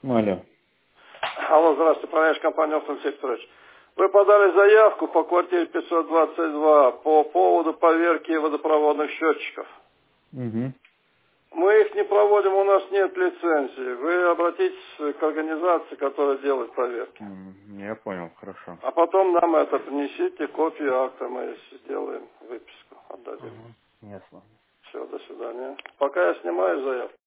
Алло. Алло, здравствуйте, управляющая компания Алексей Петрович. Вы подали заявку по квартире 522 по поводу поверки водопроводных счетчиков. Угу. Мы их не проводим, у нас нет лицензии. Вы обратитесь к организации, которая делает проверки. Я понял, хорошо. А потом нам это принесите, копию акта, мы сделаем выписку, отдадим. Ясно. Все, до свидания. Пока я снимаю заявку.